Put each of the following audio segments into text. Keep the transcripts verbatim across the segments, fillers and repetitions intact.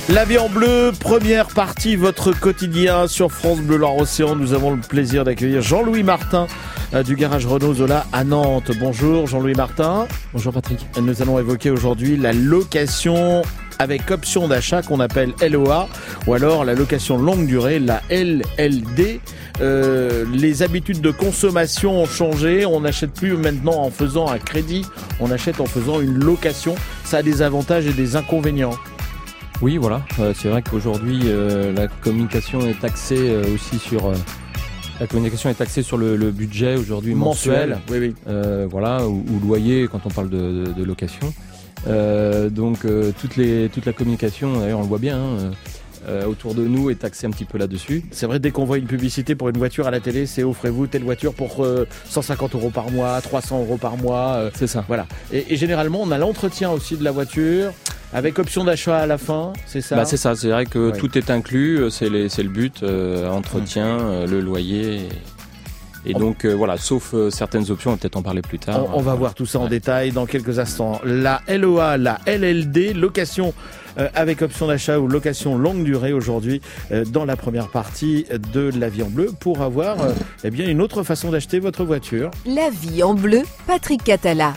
La vie en bleu, première partie, votre quotidien sur France Bleu Loire-Océan. Nous avons le plaisir d'accueillir Jean-Louis Martin euh, du garage Renault Zola à Nantes. Bonjour Jean-Louis Martin. Bonjour Patrick. Nous allons évoquer aujourd'hui la location avec option d'achat qu'on appelle L O A ou alors la location longue durée, la L L D. Euh, les habitudes de consommation ont changé. On n'achète plus maintenant en faisant un crédit, on achète en faisant une location. Ça a des avantages et des inconvénients. Oui, voilà. Euh, c'est vrai qu'aujourd'hui, euh, la communication est axée euh, aussi sur... Euh, la communication est axée sur le, le budget aujourd'hui mensuel. mensuel. Oui, oui. Euh, voilà, ou, ou loyer quand on parle de, de, de location. Euh, donc euh, toutes les, toute la communication, d'ailleurs on le voit bien, hein, euh, autour de nous est axée un petit peu là-dessus. C'est vrai, dès qu'on voit une publicité pour une voiture à la télé, c'est offrez-vous telle voiture pour euh, cent cinquante euros par mois, trois cents euros par mois. Euh, c'est ça. Voilà. Et, et généralement, on a l'entretien aussi de la voiture. Avec option d'achat à la fin, c'est ça ? Bah c'est ça, c'est vrai que ouais. tout est inclus, c'est, les, c'est le but, euh, entretien, euh, le loyer. Et, et on... donc euh, voilà, sauf euh, certaines options, on va peut-être en parler plus tard. On, on va voilà. voir tout ça en ouais. détail dans quelques instants. La L O A, la L L D, location euh, avec option d'achat ou location longue durée aujourd'hui euh, dans la première partie de La Vie en Bleu pour avoir euh, eh bien une autre façon d'acheter votre voiture. La Vie en Bleu, Patrick Catala.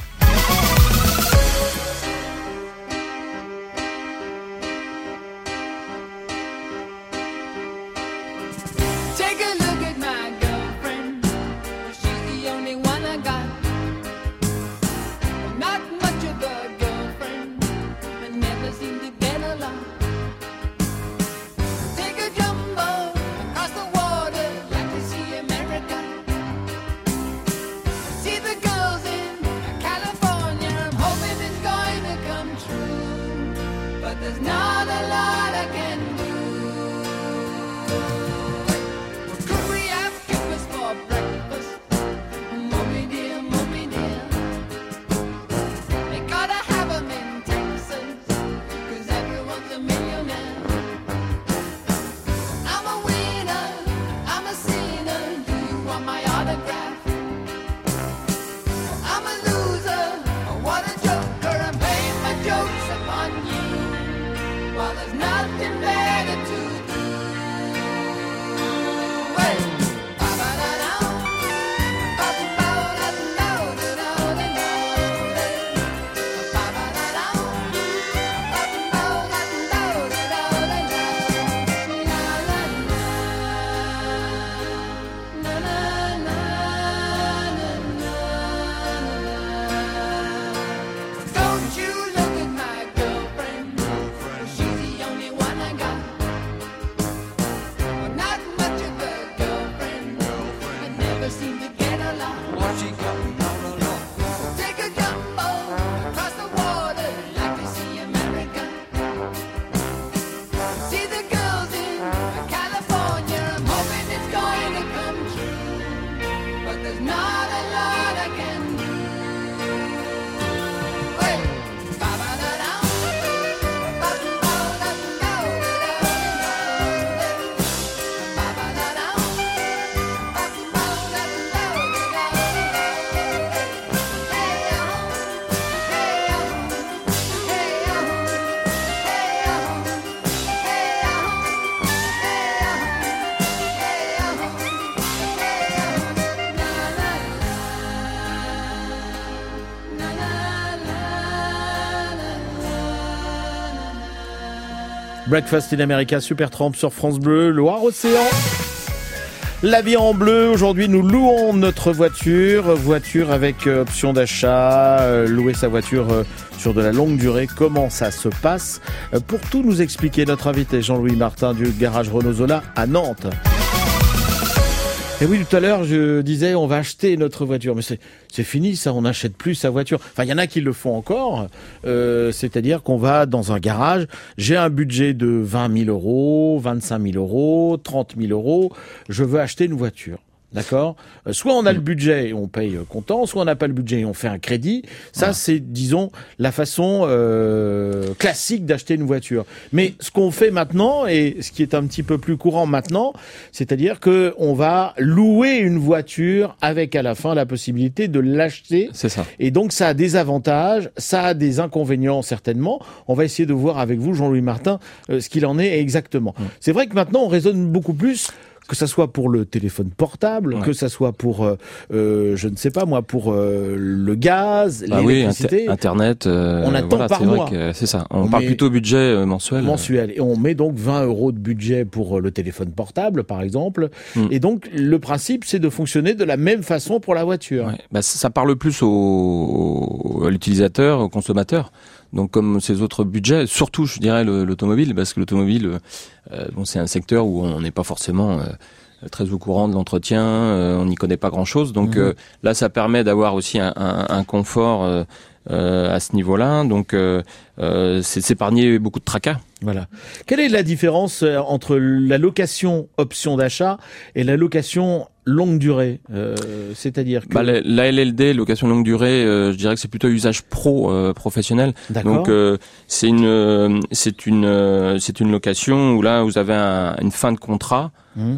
Breakfast in America, Supertramp sur France Bleu, Loire-Océan. La vie en bleu, aujourd'hui nous louons notre voiture, voiture avec option d'achat, euh, louer sa voiture euh, sur de la longue durée, comment ça se passe. Euh, pour tout nous expliquer, notre invité Jean-Louis Martin du garage Renault Zola à Nantes. Et oui, tout à l'heure, je disais, on va acheter notre voiture. Mais c'est, c'est fini, ça, on n'achète plus sa voiture. Enfin, il y en a qui le font encore. Euh, c'est-à-dire qu'on va dans un garage, j'ai un budget de vingt mille euros, vingt-cinq mille euros, trente mille euros. Je veux acheter une voiture. D'accord. Euh, soit on a mmh. le budget et on paye euh, comptant, soit on n'a pas le budget et on fait un crédit. Ça, voilà. c'est, disons, la façon euh, classique d'acheter une voiture. Mais ce qu'on fait maintenant, et ce qui est un petit peu plus courant maintenant, c'est-à-dire que on va louer une voiture avec à la fin la possibilité de l'acheter. C'est ça. Et donc, ça a des avantages, ça a des inconvénients certainement. On va essayer de voir avec vous, Jean-Louis Martin, euh, ce qu'il en est exactement. Mmh. C'est vrai que maintenant, on raisonne beaucoup plus, que ça soit pour le téléphone portable, ouais. que ça soit pour, euh, euh, je ne sais pas moi, pour euh, le gaz, bah l'électricité. Oui, Internet. Euh, on attend voilà, par c'est mois. Vrai que c'est ça. On, on parle plutôt budget euh, mensuel. Mensuel. Et on met donc vingt euros de budget pour le téléphone portable, par exemple. Mm. Et donc, le principe, c'est de fonctionner de la même façon pour la voiture. Ouais. Bah, ça parle plus au, à l'utilisateur, au consommateur. Donc comme ces autres budgets, surtout je dirais le, l'automobile, parce que l'automobile, euh, bon, c'est un secteur où on n'est pas forcément euh, très au courant de l'entretien, euh, on n'y connaît pas grand-chose. Donc mmh. euh, là, ça permet d'avoir aussi un, un, un confort euh, euh, à ce niveau-là. Donc euh, euh, c'est s'épargner beaucoup de tracas. Voilà. Quelle est la différence entre la location option d'achat et la location longue durée, euh, c'est-à-dire que... bah, la, la L L D, location longue durée, euh, je dirais que c'est plutôt usage pro euh, professionnel. D'accord. Donc euh, c'est une euh, c'est une euh, c'est une location où là vous avez un, une fin de contrat. Mmh.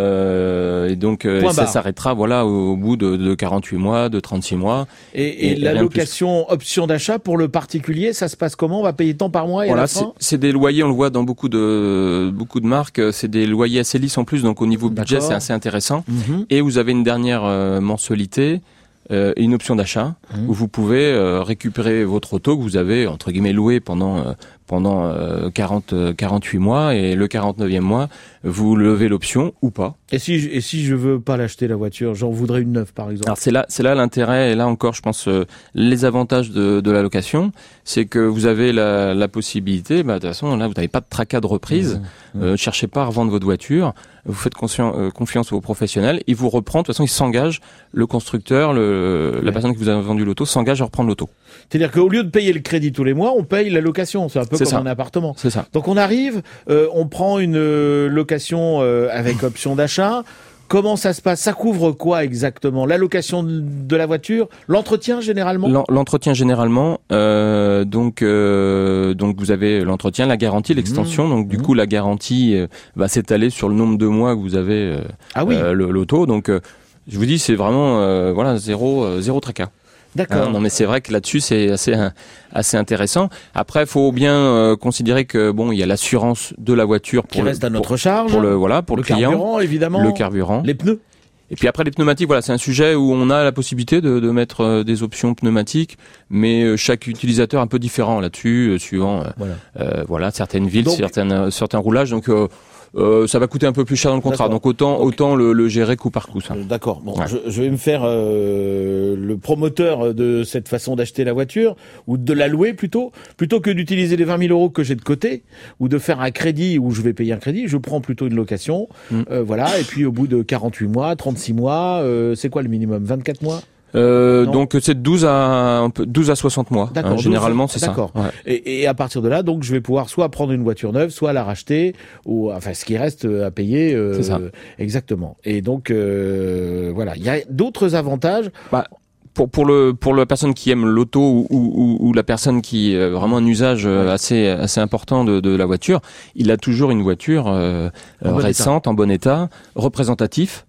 Euh, et donc euh, et ça s'arrêtera voilà au, au bout de, de quarante-huit mois, de trente-six mois. Et, et, et la location option d'achat pour le particulier, ça se passe comment? On va payer tant par mois et voilà, à la fin c'est, c'est des loyers, on le voit dans beaucoup de beaucoup de marques, c'est des loyers assez lisses en plus, donc au niveau budget D'accord. c'est assez intéressant. Mmh. Et vous avez une dernière euh, mensualité. Euh, une option d'achat mmh. où vous pouvez euh, récupérer votre auto que vous avez entre guillemets loué pendant euh, pendant euh, quarante, quarante-huit mois et le quarante-neuvième mois vous levez l'option ou pas. Et si et si je veux pas l'acheter la voiture, j'en voudrais une neuve par exemple. Alors c'est là c'est là l'intérêt et là encore je pense euh, les avantages de de la location, c'est que vous avez la la possibilité bah de toute façon là vous n'avez pas de tracas de reprise, mmh. Mmh. Euh, cherchez pas à revendre votre voiture. Vous faites conscien, euh, confiance aux professionnels, il vous reprend, de toute façon il s'engage, le constructeur, le, ouais. la personne qui vous a vendu l'auto s'engage à reprendre l'auto. C'est-à-dire qu'au lieu de payer le crédit tous les mois, on paye la location, c'est un peu c'est comme ça. Un appartement. C'est ça. Donc on arrive, euh, on prend une euh, location euh, avec option d'achat. Comment ça se passe? Ça couvre quoi exactement? La location de la voiture, l'entretien généralement? L'en, l'entretien généralement, euh, donc euh, donc vous avez l'entretien, la garantie, l'extension. Mmh. Donc du mmh. coup la garantie euh, va s'étaler sur le nombre de mois que vous avez euh, ah oui. euh, le, l'auto. Donc euh, je vous dis c'est vraiment euh, voilà zéro euh, zéro tracas. D'accord. Hein, non mais c'est vrai que là-dessus c'est assez assez intéressant. Après, faut bien euh, considérer que bon, il y a l'assurance de la voiture pour qui reste le, à notre pour, charge. Pour le voilà, pour le, le client. Le carburant évidemment. Le carburant. Les pneus. Et puis après les pneumatiques, voilà, c'est un sujet où on a la possibilité de, de mettre euh, des options pneumatiques, mais euh, chaque utilisateur est un peu différent là-dessus, euh, suivant euh, voilà. Euh, voilà certaines villes, donc, certaines certains roulages. Donc euh, Euh, ça va coûter un peu plus cher dans le contrat, D'accord. donc autant okay. autant le, le gérer coup par coup. Ça. D'accord. Bon, ouais. je, je vais me faire euh, le promoteur de cette façon d'acheter la voiture ou de la louer plutôt, plutôt que d'utiliser les vingt mille euros que j'ai de côté ou de faire un crédit où je vais payer un crédit. Je prends plutôt une location, mm. euh, voilà. Et puis au bout de quarante-huit mois, trente-six mois, euh, c'est quoi le minimum? vingt-quatre mois? Euh, donc c'est de douze à douze à soixante mois. D'accord, hein, généralement c'est d'accord. ça. Ouais. Et, et à partir de là, donc je vais pouvoir soit prendre une voiture neuve, soit la racheter, ou enfin ce qui reste à payer. Euh, c'est ça. Exactement. Et donc euh, voilà, il y a d'autres avantages. Bah, pour pour le pour la personne qui aime l'auto ou ou, ou la personne qui a vraiment un usage assez assez important de, de la voiture, il a toujours une voiture euh, en récente, bon en bon état, représentatif.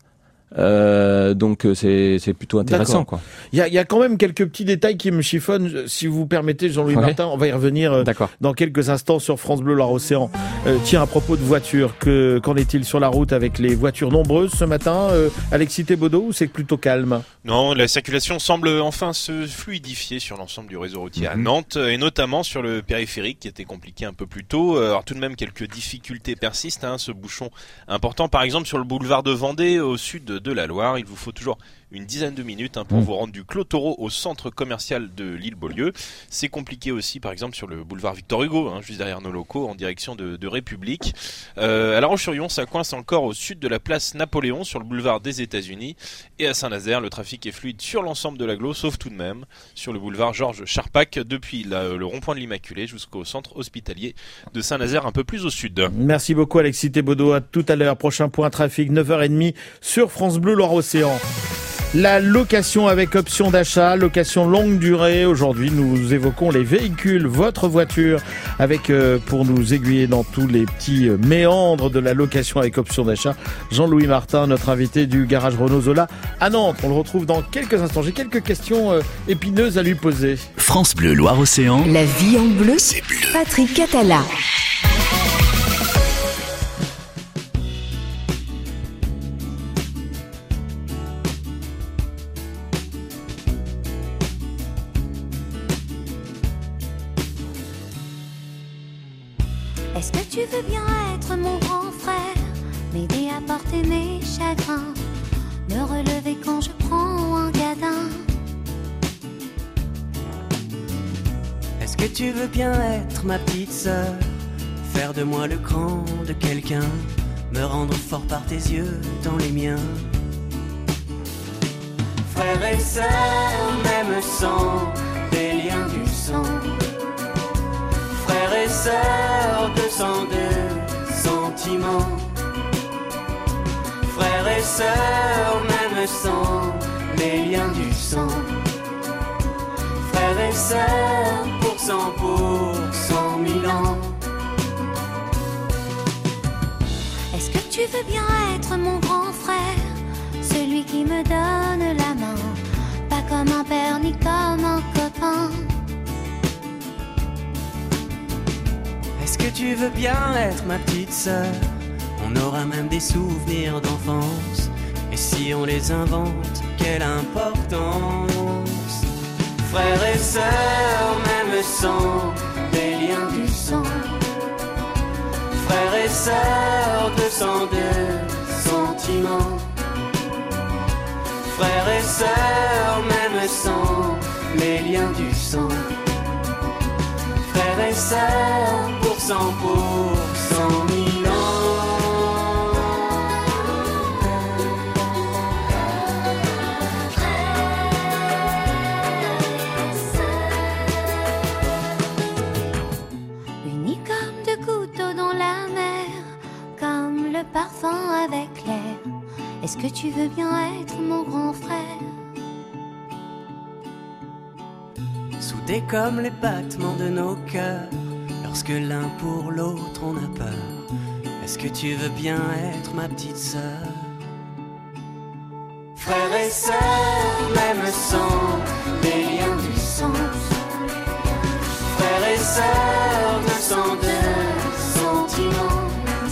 Euh, donc c'est c'est plutôt intéressant. D'accord. Quoi. Il y a il y a quand même quelques petits détails qui me chiffonnent. Si vous permettez, Jean-Louis ouais. Martin, on va y revenir euh, dans quelques instants sur France Bleu Loire-Océan. Euh, tiens, à propos de voitures, que qu'en est-il sur la route avec les voitures nombreuses ce matin, euh, Alexis Thébaudot, ou c'est plutôt calme? Non, la circulation semble enfin se fluidifier sur l'ensemble du réseau routier mmh. à Nantes et notamment sur le périphérique qui était compliqué un peu plus tôt. Alors tout de même quelques difficultés persistent. Hein, ce bouchon important, par exemple sur le boulevard de Vendée au sud de de la Loire, il vous faut toujours une dizaine de minutes hein, pour Mmh. vous rendre du Clos Taureau au centre commercial de l'île Beaulieu. C'est compliqué aussi par exemple sur le boulevard Victor Hugo, hein, juste derrière nos locaux en direction de, de République. Euh, à La Roche-sur-Yon, ça coince encore au sud de la place Napoléon sur le boulevard des États-Unis. Et à Saint-Nazaire, le trafic est fluide sur l'ensemble de l'agglo, sauf tout de même sur le boulevard Georges Charpak depuis la, le rond-point de l'Immaculée jusqu'au centre hospitalier de Saint-Nazaire un peu plus au sud. Merci beaucoup Alexis Thébaudeau, à tout à l'heure. Prochain point trafic, neuf heures trente sur France Bleu Loire-Océan. La location avec option d'achat, location longue durée. Aujourd'hui, nous évoquons les véhicules, votre voiture, avec euh, pour nous aiguiller dans tous les petits euh, méandres de la location avec option d'achat, Jean-Louis Martin, notre invité du garage Renault Zola à Nantes. On le retrouve dans quelques instants. J'ai quelques questions euh, épineuses à lui poser. France Bleu Loire-Océan. La vie en bleu, C'est bleu. Patrick Catala. Est-ce que tu veux bien être mon grand frère, m'aider à porter mes chagrins, me relever quand je prends un gadin? Est-ce que tu veux bien être ma petite sœur, faire de moi le cran de quelqu'un, me rendre fort par tes yeux dans les miens? Frères et sœurs, même sang, des liens du sang. Frères et sœurs, deux cent deux sentiments. Frères et sœurs, même sang, les liens du sang. Frères et sœurs, pour cent pour cent mille ans. Est-ce que tu veux bien être mon grand frère, celui qui me donne la main, pas comme un père ni comme un copain? Est-ce que tu veux bien être ma petite sœur? On aura même des souvenirs d'enfance, et si on les invente, quelle importance! Frères et sœurs, même sang, des liens du sang. Frères et sœurs, deux cent deux sentiments. Frères et sœurs, même sang, les liens du sang. Frères et sœurs, pour cent pour cent mille ans. Unis comme deux couteaux dans la mer, comme le parfum avec l'air. Est-ce que tu veux bien être mon grand frère? Soudés comme les battements de nos cœurs, lorsque l'un pour l'autre on a peur. Est-ce que tu veux bien être ma petite sœur? Frères et sœurs, même sang, les liens du sang. Frères et sœurs, deux cent deux sentiments.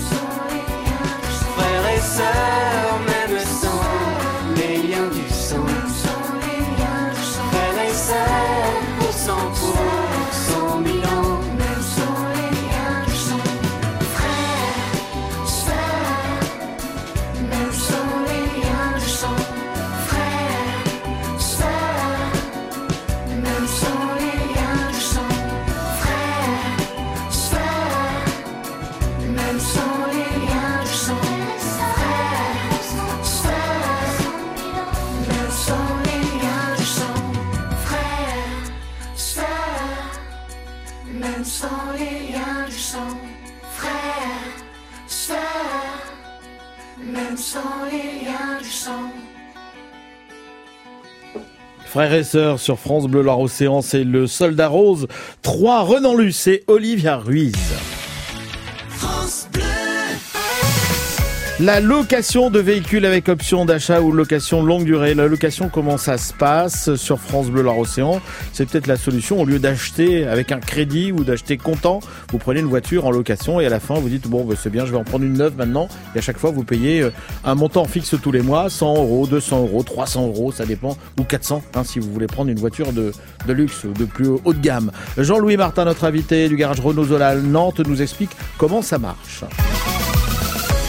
Frères et sœurs, même sang, les liens du sang. Frères et sœurs, pour cent pour cent mille ans. Même sans les liens du sang, frères, sœurs, même sans les liens du sang. Frères et sœurs sur France Bleu Loire-Océan, c'est le Soldat Rose. trois, Renan Luce et Olivia Ruiz. France Bleu. La location de véhicules avec option d'achat ou location longue durée. La location, comment ça se passe sur France Bleu Loire-Océan? C'est peut-être la solution. Au lieu d'acheter avec un crédit ou d'acheter comptant, vous prenez une voiture en location et à la fin vous dites bon bah, c'est bien, je vais en prendre une neuve maintenant. Et à chaque fois vous payez un montant fixe tous les mois, cent euros, deux cents euros, trois cents euros, ça dépend, ou quatre cents hein, si vous voulez prendre une voiture de, de luxe ou de plus haut de gamme. Jean-Louis Martin, notre invité du garage Renault Zola à Nantes, nous explique comment ça marche.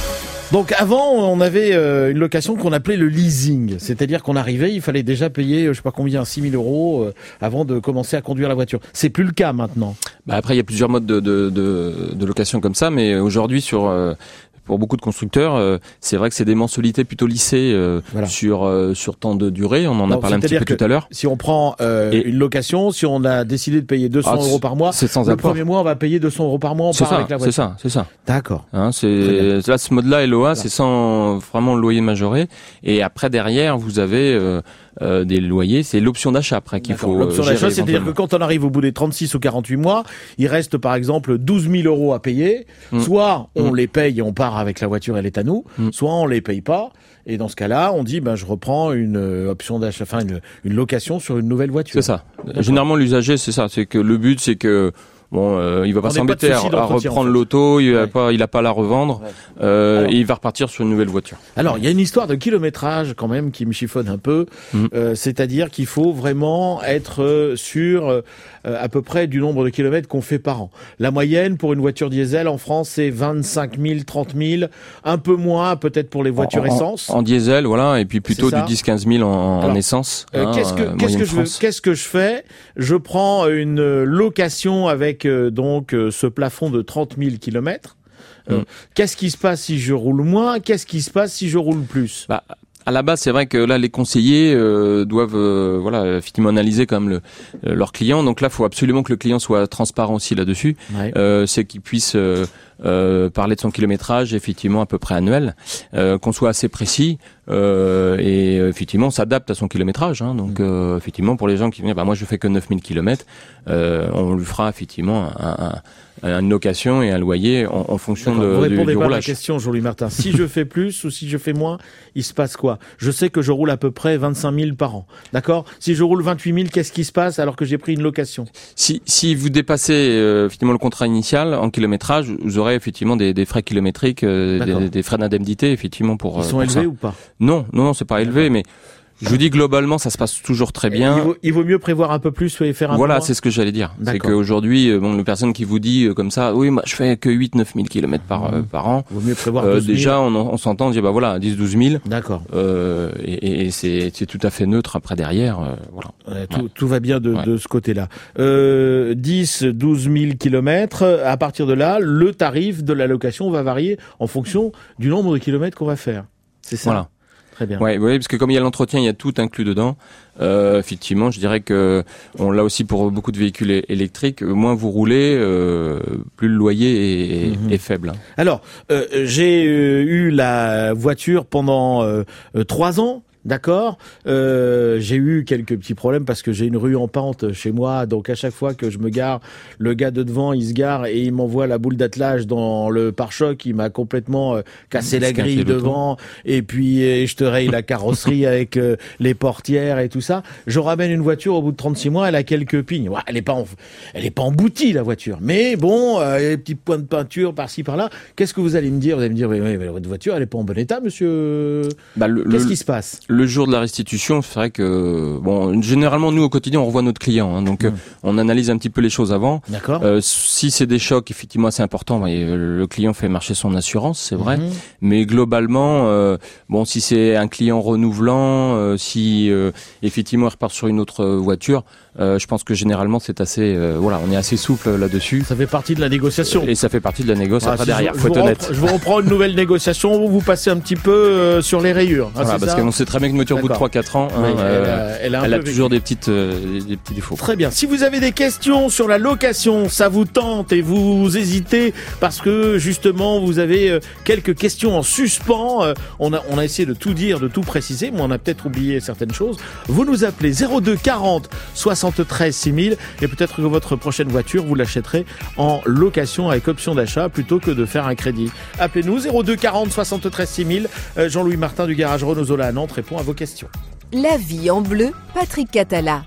Donc avant, on avait euh, une location qu'on appelait le leasing, c'est-à-dire qu'on arrivait, il fallait déjà payer, je sais pas combien, six mille euros euh, avant de commencer à conduire la voiture. C'est plus le cas maintenant. Bah après, il y a plusieurs modes de, de, de, de location comme ça, mais aujourd'hui sur euh, pour beaucoup de constructeurs, euh, c'est vrai que c'est des mensualités plutôt lissées euh, Voilà. sur euh, sur temps de durée. On en a Non, parlé un petit c'est-à-dire peu que tout à l'heure. Si on prend euh, Et- une location, si on a décidé de payer deux cents Ah, euros par mois, c'est sans le apport. premier mois on va payer deux cents euros par mois, on C'est part ça, avec la c'est voiture. ça, c'est ça. D'accord. Hein, Très bien. c'est là ce mode-là, L O A, c'est sans vraiment le loyer majoré. Et après derrière, vous avez euh, euh, des loyers. C'est l'option d'achat après qu'il D'accord. faut. L'option euh, gérer d'achat, c'est-à-dire que éventuellement. quand on arrive au bout des trente-six ou quarante-huit mois, il reste par exemple douze mille euros à payer. Mm. Soit on Mm. les paye et on part avec la voiture, elle est à nous. Mm. Soit on les paye pas. Et dans ce cas-là, on dit, ben, je reprends une euh, option d'achat, enfin, une, une location sur une nouvelle voiture. C'est ça. Généralement, l'usager, c'est ça. C'est que le but, c'est que bon, euh, il va pas On n'ait pas de s'embêter à, souci à d'entretien, reprendre en fait. l'auto. Il a Ouais. pas, il a pas à la revendre. Ouais. Euh, Alors- et il va repartir sur une nouvelle voiture. Alors, il y a une histoire de kilométrage quand même qui me chiffonne un peu. Mm. Euh, c'est-à-dire qu'il faut vraiment être euh, sûr euh, à peu près du nombre de kilomètres qu'on fait par an. La moyenne pour une voiture diesel en France, c'est vingt-cinq mille, trente mille, un peu moins peut-être pour les voitures en, essence. En, en diesel, voilà, et puis plutôt C'est ça. du dix à quinze mille en, en Alors, essence. Euh, hein, qu'est-ce que euh, qu'est-ce que moyenne je veux, France. qu'est-ce que je fais? Je prends une euh, location avec euh, donc euh, ce plafond de trente mille kilomètres. Euh, Mm. Qu'est-ce qui se passe si je roule moins? Qu'est-ce qui se passe si je roule plus? Bah, à la base, c'est vrai que là, les conseillers euh, doivent, euh, voilà, effectivement analyser quand même le, euh, leurs clients. Donc là, il faut absolument que le client soit transparent aussi là-dessus. Ouais. Euh, c'est qu'il puisse euh, euh, parler de son kilométrage, effectivement, à peu près annuel, euh, qu'on soit assez précis euh, et euh, effectivement, on s'adapte à son kilométrage. Hein. Donc, euh, effectivement, pour les gens qui viennent, bah moi, je fais que neuf mille kilomètres, euh, on lui fera effectivement un, un, une location et un loyer en, en fonction D'accord, de, vous du, répondez du pas à la roulage. question, Jean-Louis Martin. Si je fais plus ou si je fais moins, il se passe quoi? Je sais que je roule à peu près vingt-cinq mille par an. D'accord? Si je roule vingt-huit mille, qu'est-ce qui se passe alors que j'ai pris une location? Si, si vous dépassez euh, effectivement le contrat initial en kilométrage, vous aurez effectivement des, des frais kilométriques, euh, D'accord. des, des frais d'indemnité effectivement pour. Ils euh, sont pour élevés ça. ou pas? Non, non, non, c'est pas élevé, mais je vous dis globalement, ça se passe toujours très Il bien. vaut, il vaut mieux prévoir un peu plus et faire un peu Voilà, moins? c'est ce que j'allais dire. C'est D'accord. qu'aujourd'hui, euh, bon, les personnes qui vous dit euh, comme ça, oui, moi, je fais que huit neuf mille kilomètres par, euh, par an. Il vaut mieux prévoir Euh, douze mille. déjà, on, en- on s'entend, on dit, bah voilà, dix douze mille. D'accord. Euh, et et, et c'est, c'est tout à fait neutre après derrière. Euh, voilà. Ouais, tout, Ouais. tout va bien de, Ouais. de ce côté-là. Euh, dix, douze mille kilomètres. À partir de là, le tarif de la location va varier en fonction du nombre de kilomètres qu'on va faire. C'est ça? Voilà. Très bien. Ouais, ouais, parce que comme il y a l'entretien, il y a tout inclus dedans. Euh, effectivement, je dirais que on l'a aussi pour beaucoup de véhicules é- électriques. Moins vous roulez, euh, plus le loyer est, Mhm. est faible. Hein. Alors, euh, j'ai euh, eu la voiture pendant euh, euh, trois ans. D'accord. Euh, j'ai eu quelques petits problèmes parce que j'ai une rue en pente chez moi, donc à chaque fois que je me gare, le gars de devant il se gare et il m'envoie la boule d'attelage dans le pare-choc. Il m'a complètement euh, cassé la Esquinté grille l'auto. devant et puis euh, je te raye la carrosserie avec euh, les portières et tout ça. Je ramène une voiture au bout de trente-six mois, elle a quelques pignes. Ouais, elle est pas, en, elle est pas emboutie la voiture, mais bon, euh, les petits points de peinture par-ci par-là. Qu'est-ce que vous allez me dire? Vous allez me dire, oui, oui, mais votre voiture elle est pas en bon état, monsieur. Bah, le, Qu'est-ce le- qui se passe? Le jour de la restitution, c'est vrai que bon, généralement nous au quotidien on revoit notre client, hein, donc Mm. euh, on analyse un petit peu les choses avant. D'accord. Euh, si c'est des chocs effectivement assez importants, bah, euh, le client fait marcher son assurance, c'est vrai. Mhm. Mais globalement, euh, bon, si c'est un client renouvelant, euh, si euh, effectivement il repart sur une autre voiture, euh, je pense que généralement c'est assez, euh, voilà, on est assez souple là-dessus. Ça fait partie de la négociation. Et ça fait partie de la négoce Ah, après si derrière. je, Faut je être vous honnête. reprends, je vous reprends une nouvelle négociation, vous vous passez un petit peu euh, sur les rayures. Ah, Voilà, c'est parce ça qu'on sait très bien qu'une voiture au bout de D'accord. trois quatre ans, hein, Oui, euh, elle a, elle a un elle peu a vécu. toujours des petites, euh, des petits défauts. Très bien. Si vous avez des questions sur la location, ça vous tente et vous hésitez parce que justement vous avez euh, quelques questions en suspens, euh, on a on a essayé de tout dire, de tout préciser, mais on a peut-être oublié certaines choses. Vous nous appelez zéro deux quarante soixante-treize six mille et peut-être que votre prochaine voiture vous l'achèterez en location avec option d'achat plutôt que de faire un crédit. Appelez-nous zéro deux quarante soixante-treize six mille. Euh, Jean-Louis Martin du garage Renault Zola à Nantes répond à vos questions. La vie en bleu, Patrick Catala.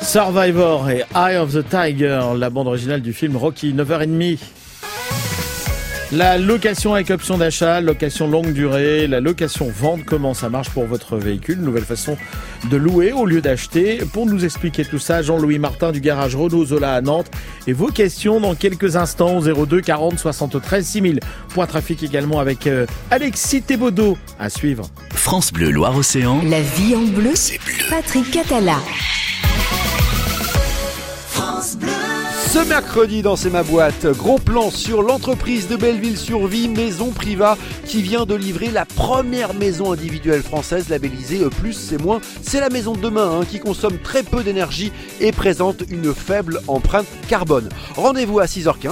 Survivor et Eye of the Tiger, la bande originale du film Rocky, neuf heures trente. La location avec option d'achat, location longue durée, la location vente, comment ça marche pour votre véhicule, nouvelle façon de louer au lieu d'acheter. Pour nous expliquer tout ça, Jean-Louis Martin du garage Renault Zola à Nantes. Et vos questions dans quelques instants au zéro deux quarante soixante-treize six mille. Point trafic également avec euh, Alexis Thébaudeau à suivre. France Bleu Loire-Océan. La vie en bleu, C'est bleu. Patrick Catala. France Bleu. Ce mercredi dans C'est ma boîte, gros plan sur l'entreprise de Belleville-sur-Vie, Maison Priva, qui vient de livrer la première maison individuelle française labellisée E plus, c'est moins. C'est la maison de demain hein, qui consomme très peu d'énergie et présente une faible empreinte carbone. Rendez-vous à six heures quinze.